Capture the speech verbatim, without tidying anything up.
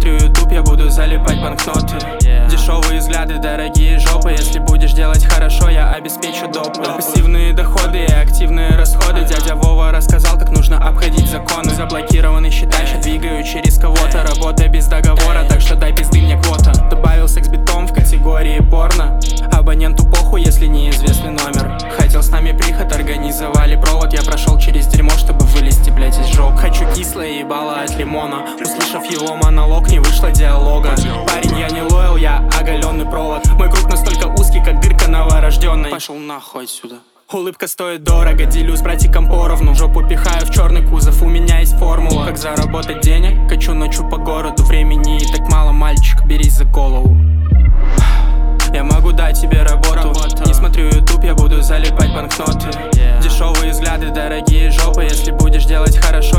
смотрю ютуб, я буду залипать банкноты. Дешевые взгляды, дорогие жопы. Если будешь делать хорошо, я обеспечу допы. Пассивные доходы и активные расходы. Дядя Вова рассказал, как нужно обходить законы. Заблокированный счета, я двигаю через кого-то. Работа без договора, так что дай пизды мне квота. Добавил секс-битом в категории порно. Абоненту похуй, если неизвестный номер. Хотел с нами приход, организовали провод. Я прошел через дерьмо, чтобы вылезти, блять, из жоп. Хочу кислое ебало от лимона. Услышав его монолог, не вышло диалога. Парень, я не лоял, я оголенный провод. Мой круг настолько узкий, как дырка новорожденной. Пошел нахуй отсюда. Улыбка стоит дорого, делю с братиком поровну. Жопу пихаю в черный кузов, у меня есть формула. Как заработать денег, качу ночью по городу. Времени и так мало, мальчик, берись за голову. Я могу дать тебе работу. Не смотрю ютуб, я буду залипать банкноты. Дешевые взгляды, дорогие жопы. Если будешь делать хорошо,